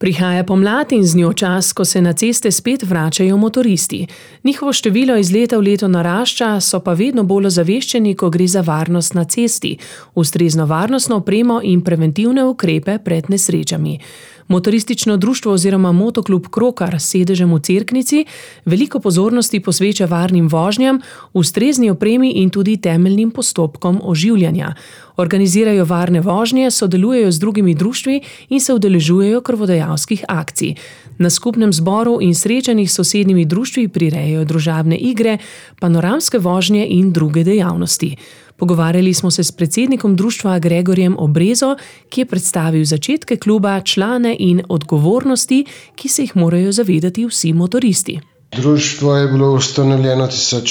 Prihaja pomlad in z njo čas, ko se na ceste spet vračajo motoristi. Njihovo število iz leta v leto narašča, so pa vedno bolj ozaveščeni, ko gre za varnost na cesti, ustrezno varnostno opremo in preventivne ukrepe pred nesrečami. Motoristično društvo oziroma motoklub Krokar s sedežem v Cerknici veliko pozornosti posveča varnim vožnjam, ustrezni opremi in tudi temeljnim postopkom oživljanja. Organizirajo varne vožnje, sodelujejo z drugimi društvi in se udeležujejo krvodajalskih akcij. Na skupnem zboru in srečanjih s sosednjimi društvi prirejajo družabne igre, panoramske vožnje in druge dejavnosti. Pogovarjali smo se s predsednikom društva Gregorjem Obrezo, ki je predstavil začetke kluba, člane in odgovornosti, ki se jih morajo zavedati vsi motoristi. Društvo je bilo ustanovljeno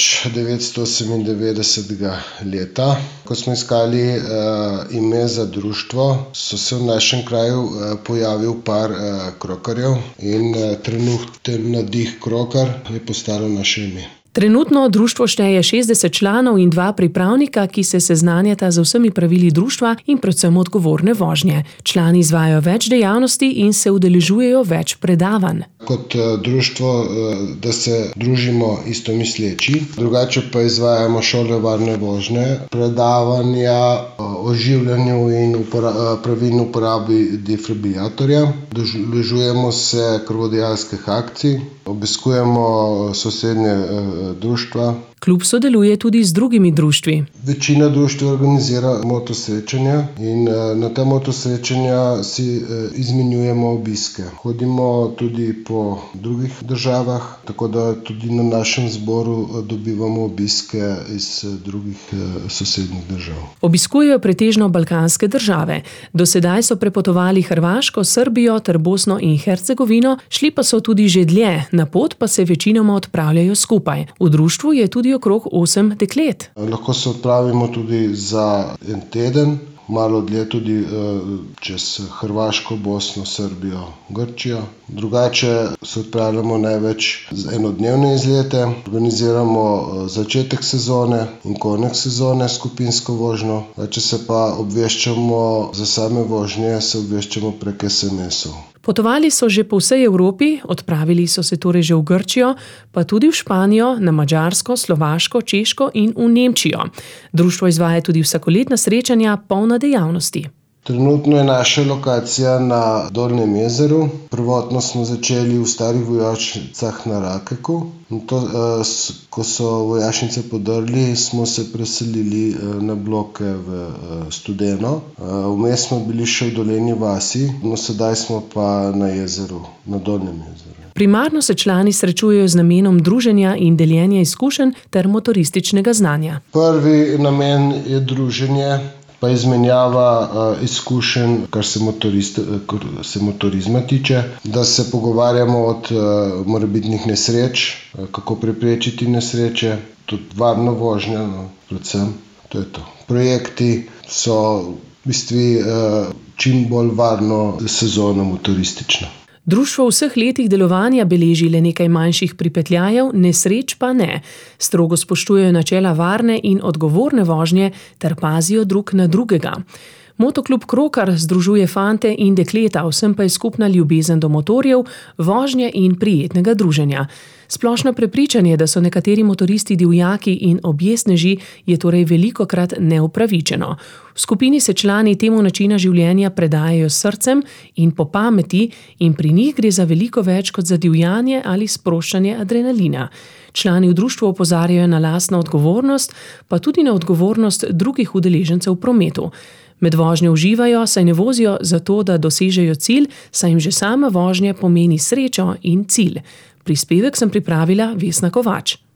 1998. leta. Ko smo iskali ime za društvo, so se v našem kraju pojavil par krokarjev in trenuten nadih Krokar je postalo naše ime. Trenutno društvo šteje 60 članov in 2 pripravnika, ki se seznanjata z vsemi pravili društva in predvsem odgovorne vožnje. Člani izvajajo več dejavnosti in se udeležujejo več predavanj. Kot društvo, da se družimo istomisleči, drugače pa izvajamo šole varne vožnje, predavanja o življenju in pravilni uporabi defibrilatorja, udeležujemo se krvodajalskih akcij, obiskujemo sosednje društva. Klub sodeluje tudi z drugimi društvi. Večina društv organizira motosrečanja in na ta motosrečanja si izmenjujemo obiske. Hodimo tudi po drugih državah, tako da tudi na našem zboru dobivamo obiske iz drugih sosednjih držav. Obiskujejo pretežno balkanske države. Do sedaj so prepotovali Hrvaško, Srbijo ter Bosno in Hercegovino, šli pa so tudi že dlje, na pot pa se večinoma odpravljajo skupaj. V društvu je tudi okrog 8 deklet. Lahko se odpravimo tudi za en teden, malo dlje tudi čez Hrvaško, Bosno, Srbijo, Grčijo. Drugače se odpravljamo največ z enodnevne izlete, organiziramo začetek sezone in konec sezone skupinsko vožnjo. Če se pa obveščamo za same vožnje, se obveščamo prek SMS-ov. Potovali so že po vsej Evropi, odpravili so se torej že v Grčijo, pa tudi v Španijo, na Madžarsko, Slovaško, Češko in v Nemčijo. Društvo izvaja tudi vsakoletna srečanja, polna dejavnosti. Trenutno je naša lokacija na Dolnjem jezeru. Prvotno smo začeli v starih vojašnicah na Rakeku. Ko so vojašnice podrli, smo se preselili na bloke v Studeno. Vmes smo bili še v Dolenji vasi, no sedaj smo pa na jezeru, na Dolnjem jezeru. Primarno se člani srečujejo z namenom druženja in deljenja izkušenj ter motorističnega znanja. Prvi namen je druženje, pa izmenjava izkušenj, kar se motorizma tiče, da se pogovarjamo od morebitnih nesreč, kako preprečiti nesreče, tudi varno vožnjo, predvsem, to je to. Projekti so v bistvu čim bolj varno sezono motoristično. Društvo v vseh letih delovanja beleži le nekaj manjših pripetljajev, nesreč pa ne. Strogo spoštujejo načela varne in odgovorne vožnje ter pazijo drug na drugega. Motoklub Krokar združuje fante in dekleta, vsem pa je skupna ljubezen do motorjev, vožnje in prijetnega druženja. Splošno prepričanje, da so nekateri motoristi divjaki in objestneži, je torej velikokrat neupravičeno. V skupini se člani temu načina življenja predajajo s srcem in po pameti in pri njih gre za veliko več kot za divjanje ali sproščanje adrenalina. Člani v društvu opozarjajo na lastno odgovornost, pa tudi na odgovornost drugih udeležencev v prometu. Med vožnjo uživajo, saj ne vozijo zato, da dosežejo cilj, saj jim že sama vožnja pomeni srečo in cilj. Prispevek sem pripravila Vesna Kovač.